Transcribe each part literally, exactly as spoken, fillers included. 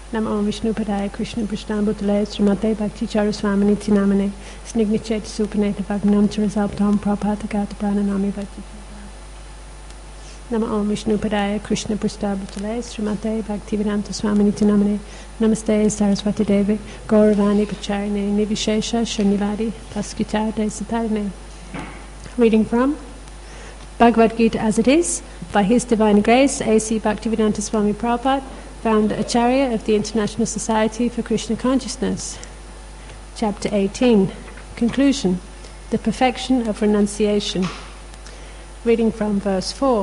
Namo Vishnu Padaya Krishna Prashnabhutale Srimate Bhakti Charaswaminiti Namane Snignichet Supaneta Vagnam Charazalptam Prabhata Gata Prananami Bhakti Namo Vishnu Padaya Krishna Prashnabhutale Srimate Bhakti Vedanta Swaminiti Namane Namaste Saraswati Devi Gauravani Pacharine Nivishesha Shanivadi Taskitade Satarne. Reading from Bhagavad Gita as it is, by His Divine Grace, A C Bhaktivedanta Swami Prabhupada, Founder Acharya of the International Society for Krishna Consciousness. Chapter eighteen, Conclusion, The Perfection of Renunciation. Reading from verse four.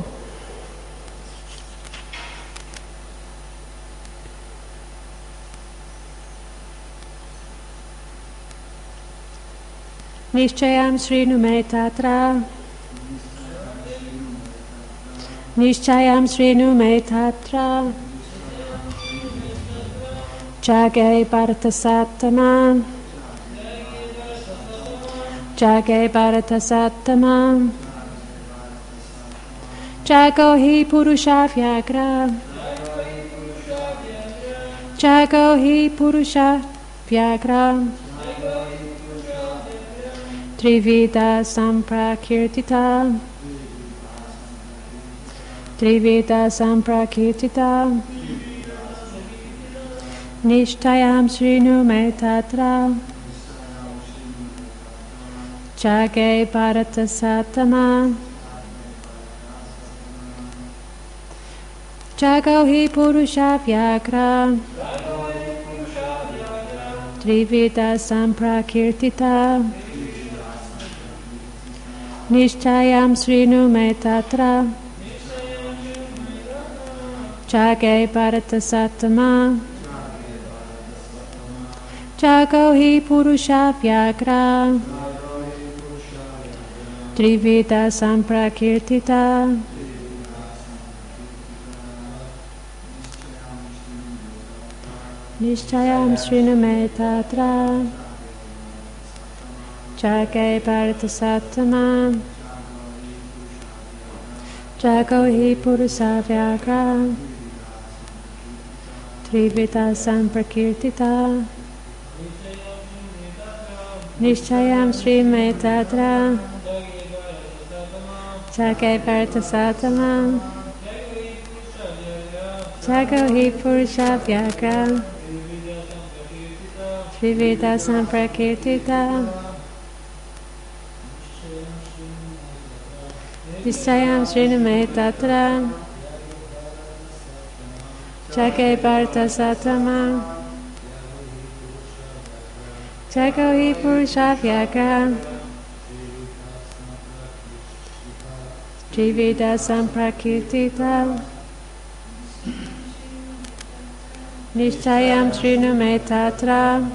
Nishchayam Srinu me tatra Nishchayam Srinu me tatra Jage Bharata Sattama Jage Bharata Sattama Jago hi Purusha Vyagra Jago hi Purusha Vyagra Trivida Samprakirtita Trivida Samprakirtita Nishtayam Srinu me tatra Jage Bharata Sattama Jago hi Purusha Vyagra Trivida Samprakirtita Nishchayam Srinu me tatra Jage Bharata Sattama Jago hi Purusha Vyagra Trivida Samprakirtita Nishchayam Srinu me tatra Jage Bharata Sattama Jago hi Purusha Vyagra Trivida Samprakirtita Nishchayam Sri me tatra Jage Bharata Sattama Jago hi Purusha Vyagra Trivida Samprakirtita Nishchayam Srinu me tatra Jage Bharata Sattama Jago hi Purusha Vyagra Trivida Samprakirtita Nishchayam Srinu me tatra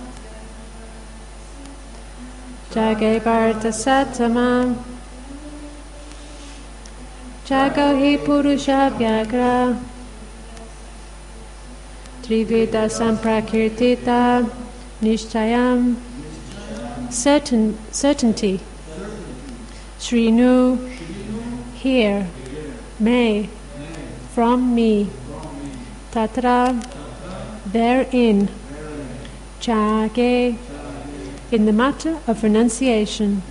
Jage Bharata Sattama Jago hi Purusha Vyagra Trivida Samprakirtita Nishchayam certain certainty Srinu here me from me tatra therein Jage in the matter of renunciation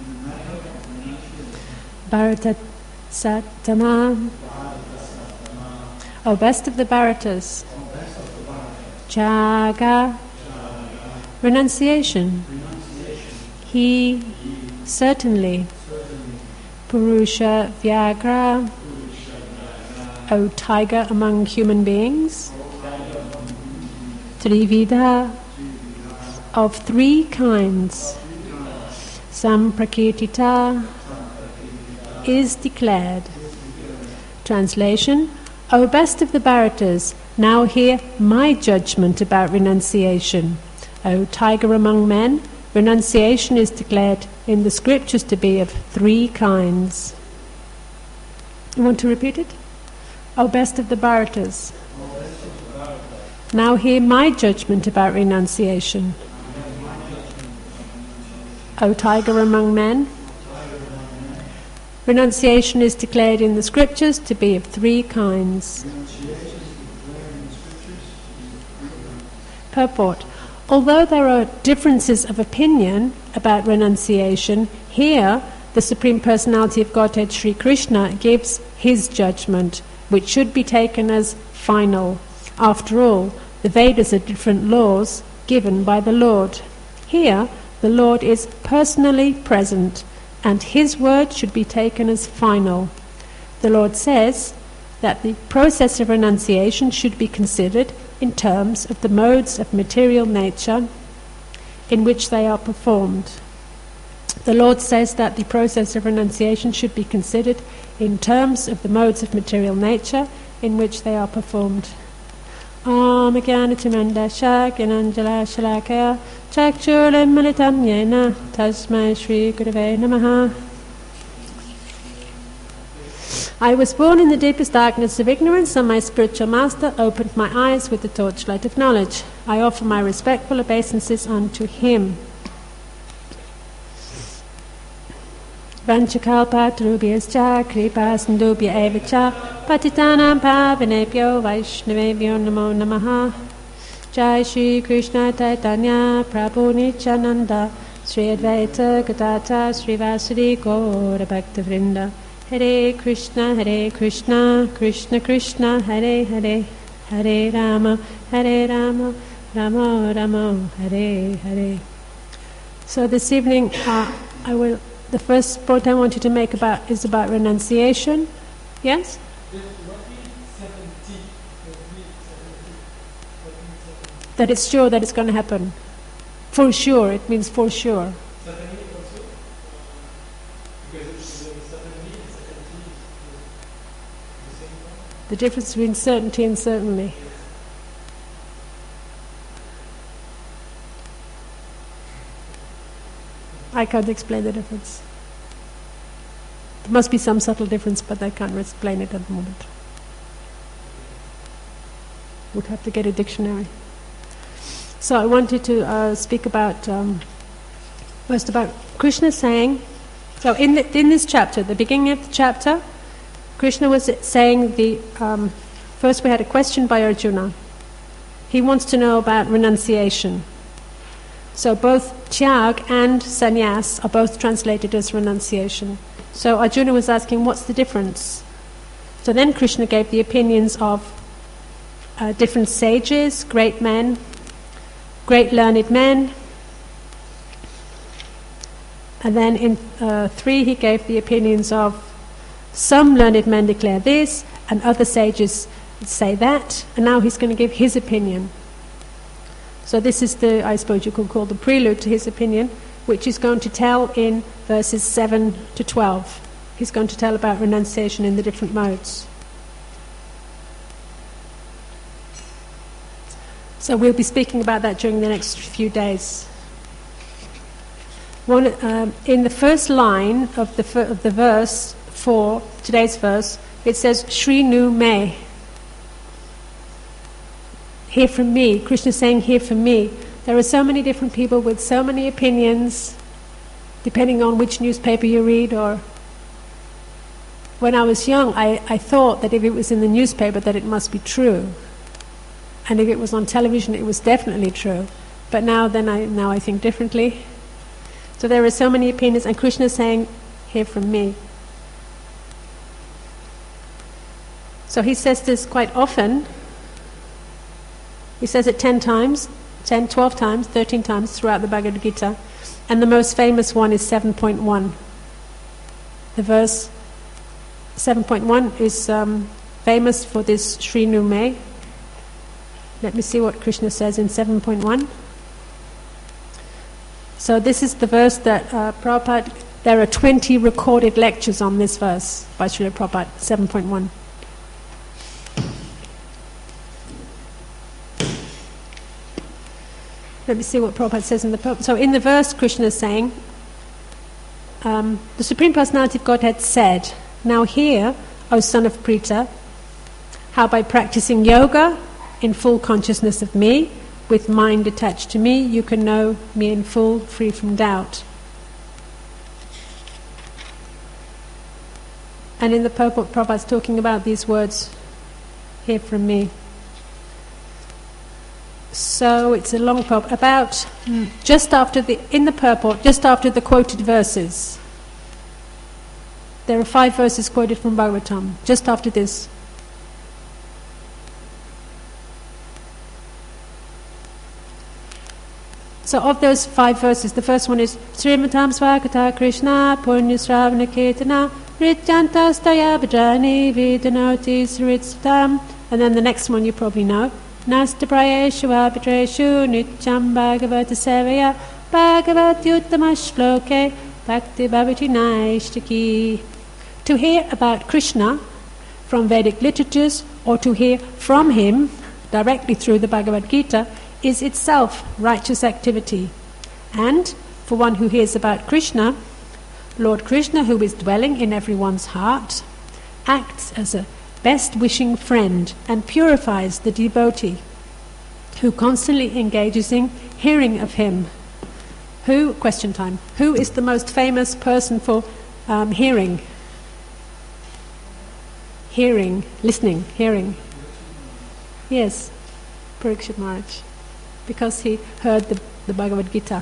Bharata Sattama O best of the Bharatas Jaga renunciation He certainly Purusha Vyagra O tiger among human beings Trivida of three kinds Samprakirtita is declared. Translation O best of the Bharatas, now hear my judgment about renunciation. O tiger among men, renunciation is declared in the scriptures to be of three kinds. You want to repeat it? O best of the Bharatas, now hear my judgment about renunciation. O tiger among men, renunciation is declared in the scriptures to be of three kinds. Purport. Although there are differences of opinion about renunciation, here the Supreme Personality of Godhead Sri Krishna gives his judgment, which should be taken as final. After all, the Vedas are different laws given by the Lord. Here, the Lord is personally present, and his word should be taken as final. The Lord says that the process of renunciation should be considered in terms of the modes of material nature in which they are performed. The Lord says that the process of renunciation should be considered in terms of the modes of material nature in which they are performed. Om Jnanatimandasya Gyananjala Shalakaya Chakchuram Militam Yena Tasmai Shri Gurave Namaha. I was born in the deepest darkness of ignorance, and my spiritual master opened my eyes with the torchlight of knowledge. I offer my respectful obeisances unto him. Vanchakalpatarubhyascha kripasindubhya evacha patitanam pavanebhyo vaishnavebhyo namo namaha. Jai Shri Krishna Chaitanya Prabhu Nityananda Sri Advaita Gadata Sri Vasudhi Gaura Bhakta Vrinda. Hare Krishna, Hare Krishna, Krishna Krishna, Hare Hare, Hare Rama, Hare Rama, Rama Rama, Hare Hare. So this evening, uh, I will. The first point I want you to make about is about renunciation. Yes. That it's sure that it's going to happen. For sure. It means for sure. The difference between certainty and certainly. I can't explain the difference. There must be some subtle difference, but I can't explain it at the moment. Would have to get a dictionary. So I wanted to uh, speak about um, first about Krishna saying. So in the, in this chapter, the beginning of the chapter, Krishna was saying the um, first we had a question by Arjuna. He wants to know about renunciation. So both tyag and sannyas are both translated as renunciation. So Arjuna was asking, what's the difference? So then Krishna gave the opinions of uh, different sages, great men, great learned men. And then in uh, three he gave the opinions of some learned men declare this, and other sages say that, and now he's going to give his opinion. So this is the, I suppose you could call the prelude to his opinion, which he's going to tell in verses seven to twelve. He's going to tell about renunciation in the different modes. So we'll be speaking about that during the next few days. One, um, in the first line of the, of the verse for today's verse, it says, Shri Nu Me. Hear from me. Krishna is saying, hear from me. There are so many different people with so many opinions, depending on which newspaper you read. Or when I was young, I, I thought that if it was in the newspaper that it must be true. And if it was on television, it was definitely true. But now then I now I think differently. So there are so many opinions, and Krishna is saying, hear from me. So he says this quite often. He says it ten times, ten, twelve times, thirteen times throughout the Bhagavad Gita. And the most famous one is seven point one. The verse seven point one is um, famous for this Shri Nu Me. Let me see what Krishna says in seven point one. So this is the verse that uh, Prabhupada, there are twenty recorded lectures on this verse by Srila Prabhupada, seven point one. Let me see what Prabhupada says in the... So in the verse, Krishna is saying, um, the Supreme Personality of Godhead said, now hear, O son of Pritha, how by practicing yoga in full consciousness of me, with mind attached to me, you can know me in full, free from doubt. And in the purport, Prabhupada is talking about these words, hear from me. So it's a long purport, about mm. just after the, in the purport, just after the quoted verses. There are five verses quoted from Bhagavatam, just after this. So of those five verses, the first one is Srimatam Swakata Krishna Punyasravana Kirtana Rityantasthaya Bhajani Vidanoti Sritam. And then the next one you probably know. Nasta Prayeshu Abhidreshu Nityam Bhagavata Sevaya Bhagavati Uttama Shloke Bhakti Bhavati Naishtaki. To hear about Krishna from Vedic literatures or to hear from him directly through the Bhagavad Gita is itself righteous activity. And for one who hears about Krishna, Lord Krishna, who is dwelling in everyone's heart, acts as a best wishing friend and purifies the devotee who constantly engages in hearing of him. Who, question time, who is the most famous person for um, hearing? Hearing, listening, hearing. Yes, Parikshit Maharaj, because he heard the, the Bhagavad Gita.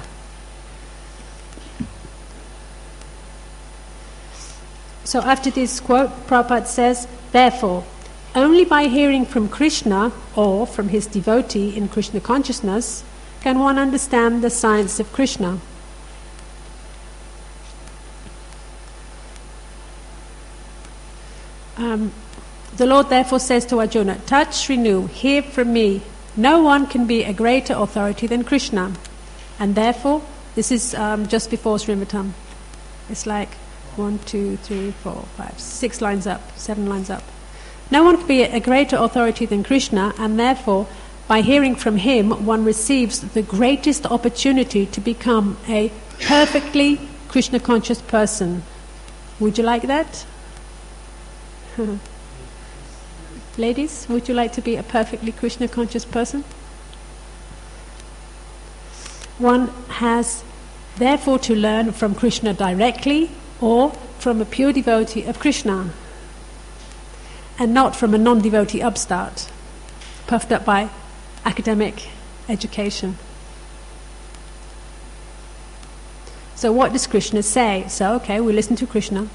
So after this quote, Prabhupada says, therefore, only by hearing from Krishna or from his devotee in Krishna consciousness can one understand the science of Krishna. Um, the Lord therefore says to Arjuna, Tat Shrinu, hear from me. No one can be a greater authority than Krishna. And therefore, this is um, just before Srimatam. It's like one, two, three, four, five, six lines up, seven lines up. No one can be a greater authority than Krishna, and therefore, by hearing from him, one receives the greatest opportunity to become a perfectly Krishna-conscious person. Would you like that? Ladies, would you like to be a perfectly Krishna-conscious person? One has therefore to learn from Krishna directly or from a pure devotee of Krishna, and not from a non-devotee upstart, puffed up by academic education. So what does Krishna say? So, okay, we listen to Krishna.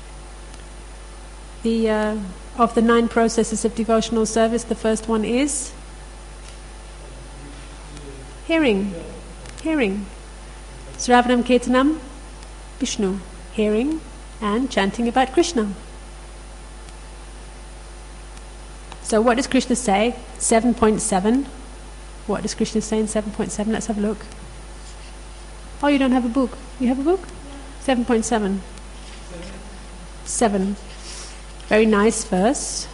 The uh, of the nine processes of devotional service, the first one is hearing. Hearing. Sravanam Kirtanam, Vishnu. Hearing and chanting about Krishna. So what does Krishna say? seven point seven. What does Krishna say in seven point seven? Let's have a look. Oh, you don't have a book. You have a book? seven point seven. seven. Very nice verse.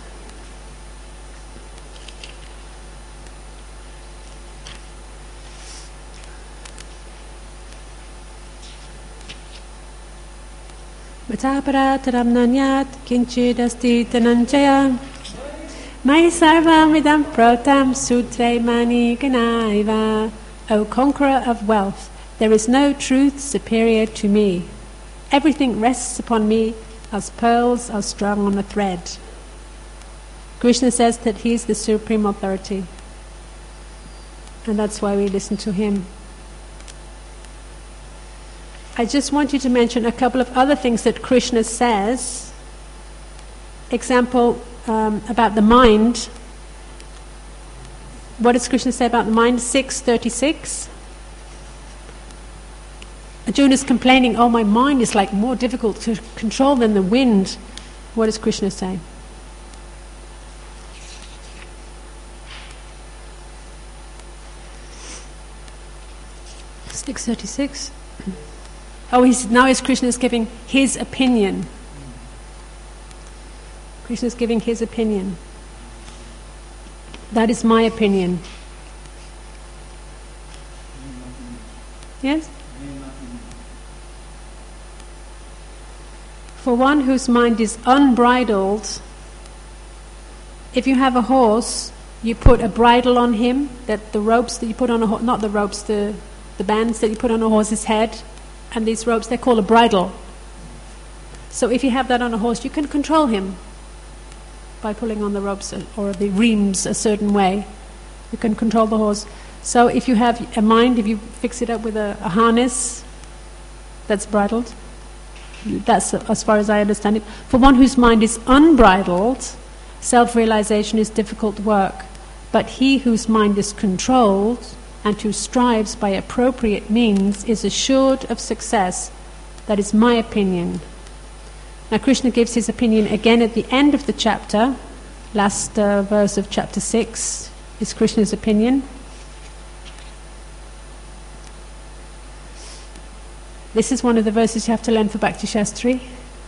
Matapara nanyat kinchid asti tananchaya Mai sarvamidam protam sutre mani ganaiva. O conqueror of wealth, there is no truth superior to me. Everything rests upon me as pearls are strung on a thread. Krishna says that he is the supreme authority, and that's why we listen to him. I just want you to mention a couple of other things that Krishna says. Example, um, about the mind. What does Krishna say about the mind? six thirty-six. Arjuna is complaining, oh, my mind is like more difficult to control than the wind. What does Krishna say? six thirty-six. Oh, he's, now is Krishna is giving his opinion. Krishna is giving his opinion. That is my opinion. Yes? For one whose mind is unbridled, if you have a horse, you put a bridle on him, that the ropes that you put on a horse, not the ropes, the, the bands that you put on a horse's head, and these ropes, they're called a bridle. So if you have that on a horse, you can control him by pulling on the ropes or the reins a certain way. You can control the horse. So if you have a mind, if you fix it up with a, a harness that's bridled, that's as far as I understand it. For one whose mind is unbridled, self-realization is difficult work. But he whose mind is controlled and who strives by appropriate means is assured of success. That is my opinion. Now Krishna gives his opinion again at the end of the chapter. Last uh, verse of chapter six is Krishna's opinion. This is one of the verses you have to learn for Bhakti Shastri.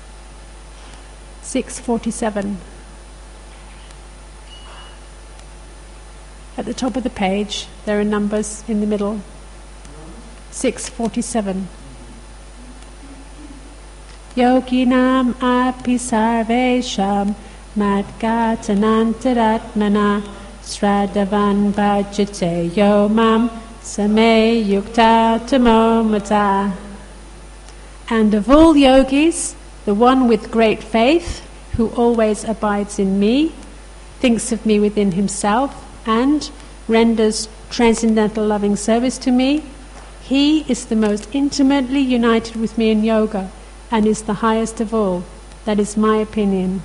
six forty-seven. At the top of the page, there are numbers in the middle. six forty-seven. Yoginam api sarvesham madgatanantaratmana sradavan bhajate yomam same yukta tamomata. And of all yogis, the one with great faith, who always abides in me, thinks of me within himself, and renders transcendental loving service to me, he is the most intimately united with me in yoga and is the highest of all. That is my opinion.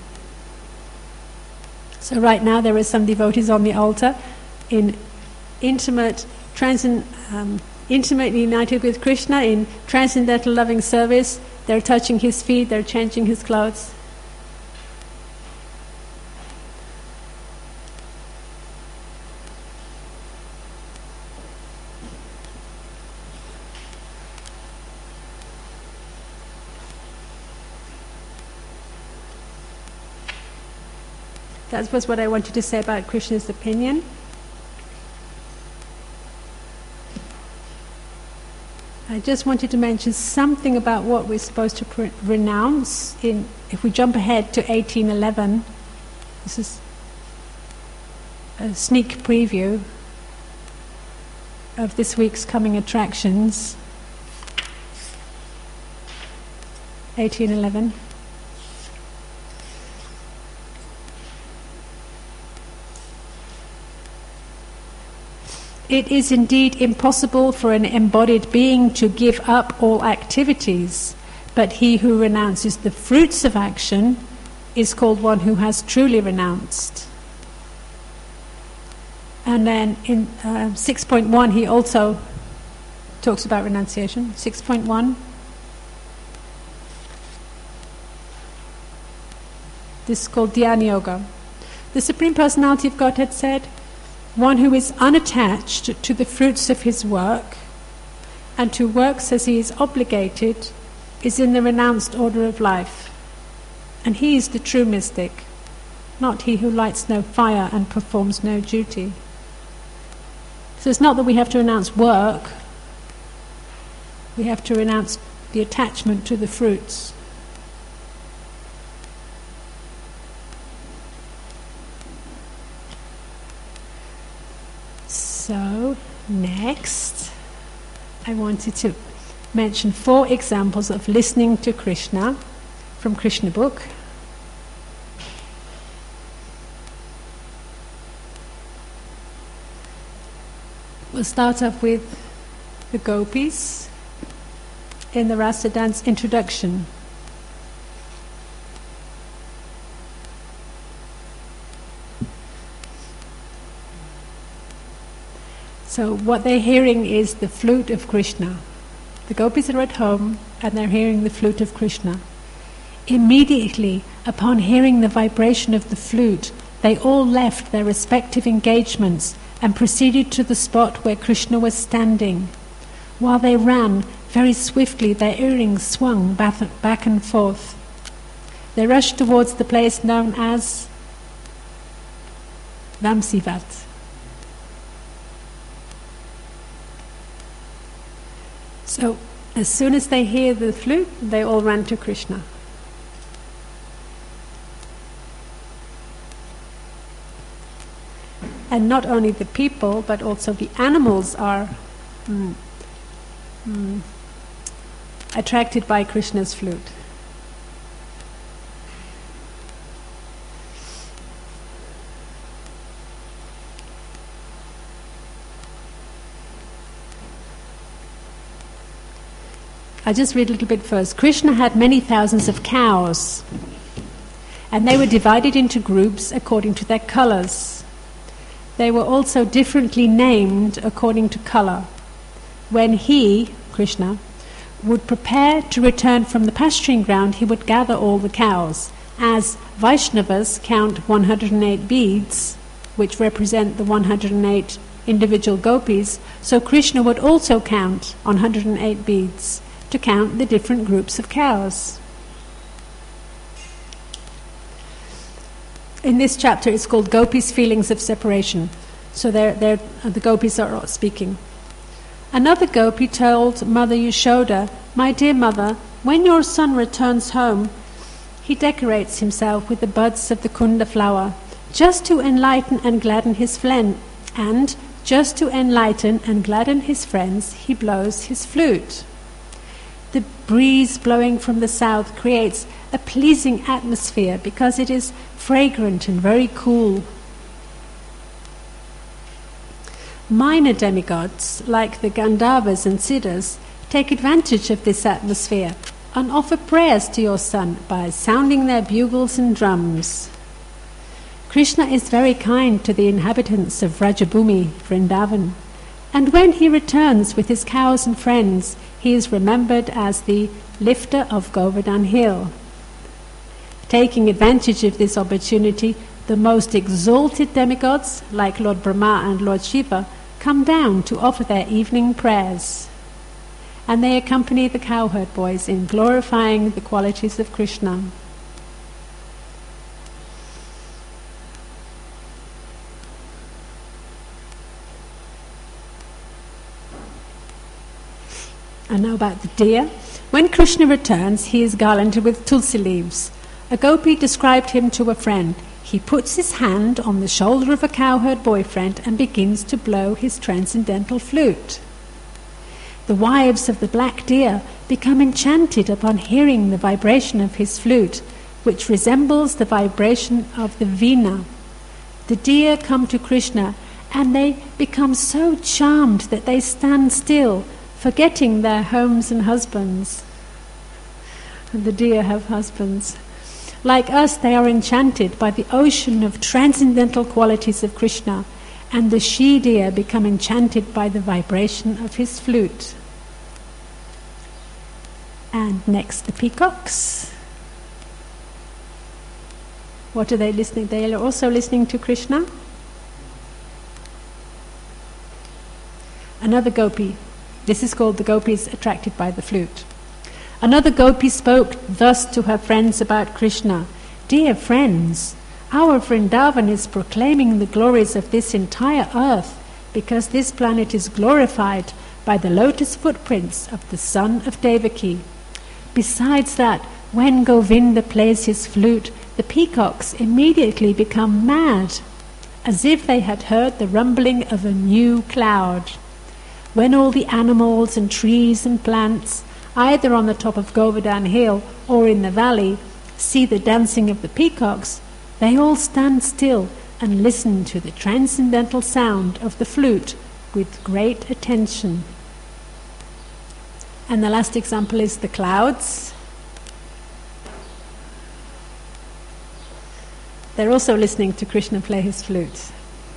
So right now there are some devotees on the altar in intimate, transcend, um, intimately united with Krishna in transcendental loving service. They're touching his feet, they're changing his clothes. That was what I wanted to say about Krishna's opinion. I just wanted to mention something about what we're supposed to pr- renounce. In, if we jump ahead to eighteen eleven, this is a sneak preview of this week's coming attractions. eighteen eleven. It is indeed impossible for an embodied being to give up all activities, but he who renounces the fruits of action is called one who has truly renounced. And then in uh, six point one he also talks about renunciation. six point one. This is called Dhyana Yoga. The Supreme Personality of Godhead said, one who is unattached to the fruits of his work and who works as he is obligated is in the renounced order of life. And he is the true mystic, not he who lights no fire and performs no duty. So it's not that we have to renounce work, we have to renounce the attachment to the fruits. So, next, I wanted to mention four examples of listening to Krishna from Krishna book. We'll start off with the gopis in the Rasa dance introduction. So what they're hearing is the flute of Krishna. The gopis are at home and they're hearing the flute of Krishna. Immediately upon hearing the vibration of the flute, they all left their respective engagements and proceeded to the spot where Krishna was standing. While they ran, very swiftly their earrings swung back and forth. They rushed towards the place known as Vamsivat. So, as soon as they hear the flute, they all ran to Krishna. And not only the people, but also the animals are mm, mm, attracted by Krishna's flute. I'll just read a little bit first. Krishna had many thousands of cows, and they were divided into groups according to their colors. They were also differently named according to color. When he, Krishna, would prepare to return from the pasturing ground, he would gather all the cows. As Vaishnavas count one hundred eight beads, which represent the one hundred eight individual gopis, so Krishna would also count one hundred eight beads to count the different groups of cows. In this chapter it's called Gopis' Feelings of Separation. So they're, they're, the gopis are speaking. Another gopi told Mother Yashoda, "My dear mother, when your son returns home, he decorates himself with the buds of the kunda flower, just to enlighten and gladden his friend, and just to enlighten and gladden his friends, he blows his flute. The breeze blowing from the south creates a pleasing atmosphere because it is fragrant and very cool. Minor demigods, like the Gandharvas and Siddhas, take advantage of this atmosphere and offer prayers to your son by sounding their bugles and drums. Krishna is very kind to the inhabitants of Vrajabhumi, Vrindavan, and when he returns with his cows and friends, he is remembered as the lifter of Govardhan Hill. Taking advantage of this opportunity, the most exalted demigods, like Lord Brahma and Lord Shiva, come down to offer their evening prayers. And they accompany the cowherd boys in glorifying the qualities of Krishna. And now about the deer. When Krishna returns, he is garlanded with tulsi leaves. A gopi described him to a friend. He puts his hand on the shoulder of a cowherd boyfriend and begins to blow his transcendental flute. The wives of the black deer become enchanted upon hearing the vibration of his flute, which resembles the vibration of the veena. The deer come to Krishna and they become so charmed that they stand still, forgetting their homes and husbands. And the deer have husbands. Like us, they are enchanted by the ocean of transcendental qualities of Krishna, and the she-deer become enchanted by the vibration of his flute. And next, the peacocks. What are they listening? They are also listening to Krishna. Another gopi. This is called the gopis attracted by the flute. Another gopi spoke thus to her friends about Krishna. Dear friends, our Vrindavan is proclaiming the glories of this entire earth because this planet is glorified by the lotus footprints of the son of Devaki. Besides that, when Govinda plays his flute, the peacocks immediately become mad, as if they had heard the rumbling of a new cloud. When all the animals and trees and plants, either on the top of Govardhan Hill or in the valley, see the dancing of the peacocks, they all stand still and listen to the transcendental sound of the flute with great attention. And the last example is the clouds. They're also listening to Krishna play his flute.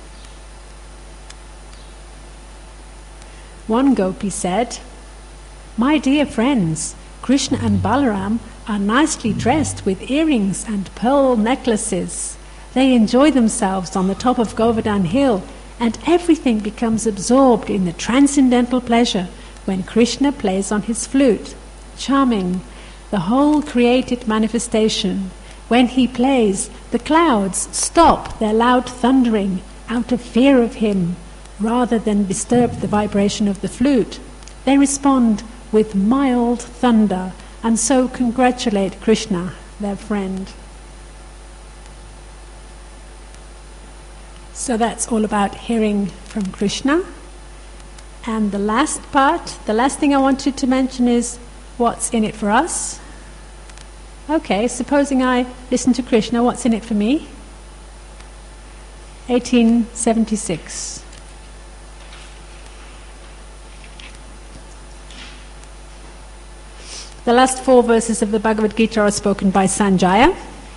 One gopi said, "My dear friends, Krishna and Balaram are nicely dressed with earrings and pearl necklaces. They enjoy themselves on the top of Govardhan Hill, and everything becomes absorbed in the transcendental pleasure when Krishna plays on his flute. Charming, the whole created manifestation. When he plays, the clouds stop their loud thundering out of fear of him, rather than disturb the vibration of the flute. They respond with mild thunder, and so congratulate Krishna, their friend." So that's all about hearing from Krishna. And the last part, the last thing I wanted to mention is what's in it for us. Okay, supposing I listen to Krishna, what's in it for me? eighteen seventy-six. The last four verses of the Bhagavad Gita are spoken by Sanjaya.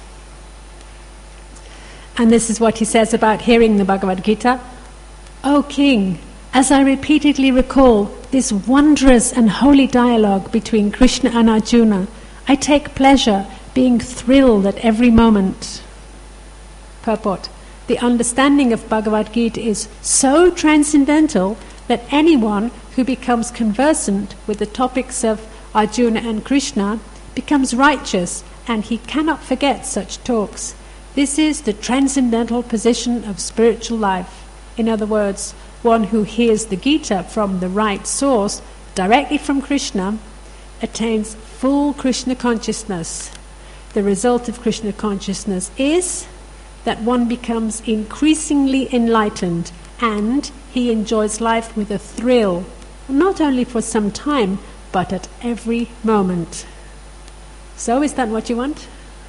And this is what he says about hearing the Bhagavad Gita. O King, as I repeatedly recall this wondrous and holy dialogue between Krishna and Arjuna, I take pleasure, being thrilled at every moment. Purport. The understanding of Bhagavad Gita is so transcendental that anyone who becomes conversant with the topics of Arjuna and Krishna becomes righteous, and he cannot forget such talks. This is the transcendental position of spiritual life. In other words, one who hears the Gita from the right source, directly from Krishna, attains full Krishna consciousness. The result of Krishna consciousness is that one becomes increasingly enlightened, and he enjoys life with a thrill, not only for some time, but at every moment. So, is that what you want?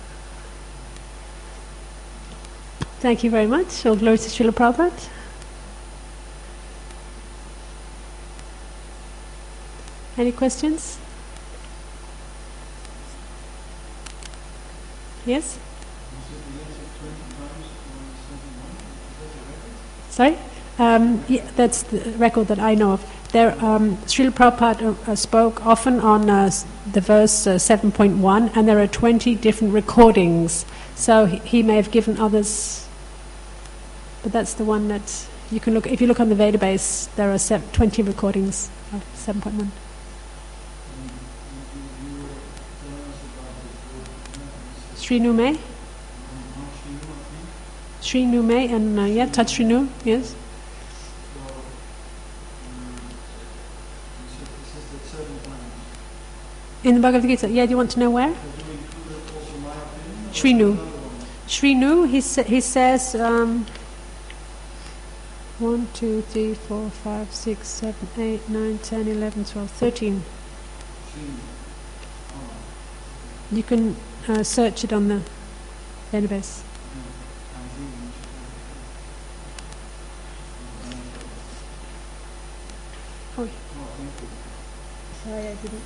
Thank you very much. All glory to Srila Prabhupada. Any questions? Yes? Sorry? Um, yeah, that's the record that I know of. There, um, Srila Prabhupada uh, spoke often on uh, the verse uh, seven point one, and there are twenty different recordings. So he, he may have given others, but that's the one that you can look. If you look on the database, there are seven, twenty recordings of seven point one. Sri Nume, Sri Nume, and uh, yeah, Tat Sri Nu, yes. In the Bhagavad Gita, yeah. Do you want to know where? Sri Nu, Sri Nu. He sa- he says um, one, two, three, four, five, six, seven, eight, nine, ten, eleven, twelve, thirteen. You can uh, search it on the database. Oh, sorry, I didn't.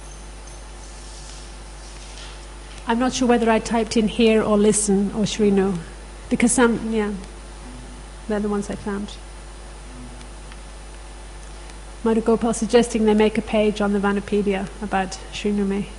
I'm not sure whether I typed in hear or listen or Sri Nu, because some, yeah, they're the ones I found. Madhu Gopal suggesting they make a page on the Vanapedia about Sri Nume.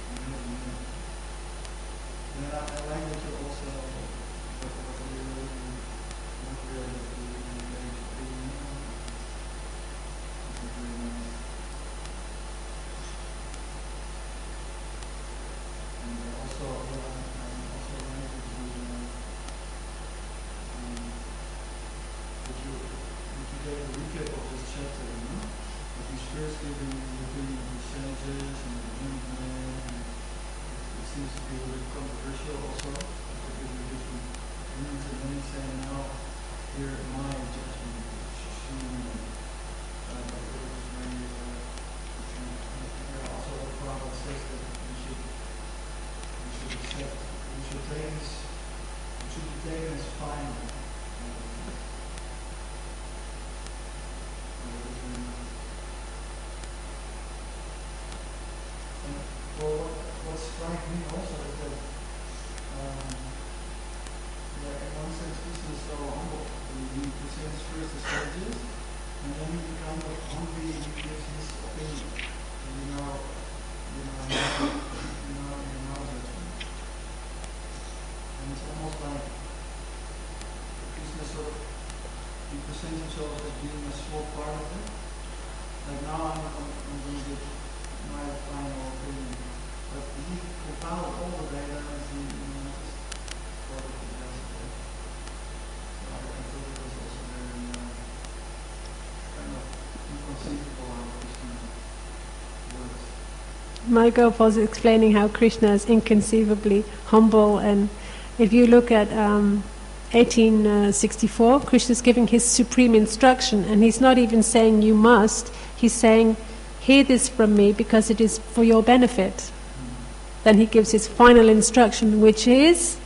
Madhu was explaining how Krishna is inconceivably humble, and if you look at um, eighteen sixty-four, Krishna is giving his supreme instruction, and he's not even saying you must, he's saying hear this from me because it is for your benefit. Then he gives his final instruction, which is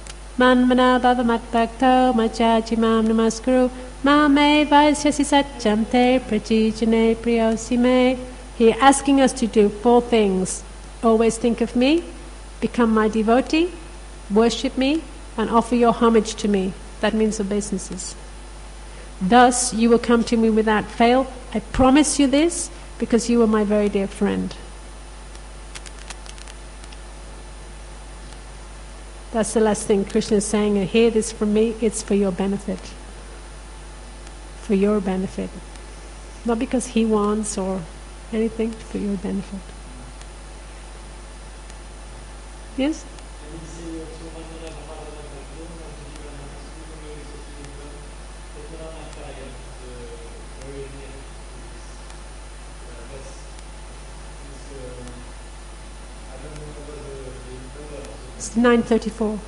Man mana bhava mat bhakto machachi mam namaskuru mame vaisyasi satcham te prachijane priyosi me. He is asking us to do four things. Always think of me, become my devotee, worship me, and offer your homage to me. That means obeisances. Thus you will come to me without fail. I promise you this, because you are my very dear friend. That's the last thing Krishna is saying. And hear this from me, it's for your benefit. For your benefit. Not because he wants or anything, for your benefit. Yes? It's nine thirty-four.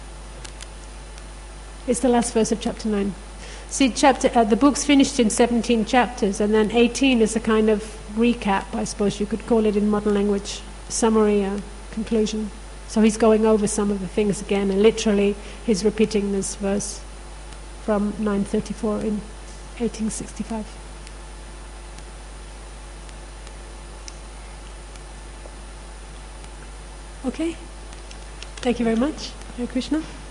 It's the last verse of chapter nine. See, chapter uh, the book's finished in seventeen chapters, and then eighteen is a kind of recap, I suppose you could call it in modern language, summary, uh, conclusion. So he's going over some of the things again, and literally he's repeating this verse from nine thirty-four in eighteen sixty-five. Okay? Thank you very much. Hare Krishna.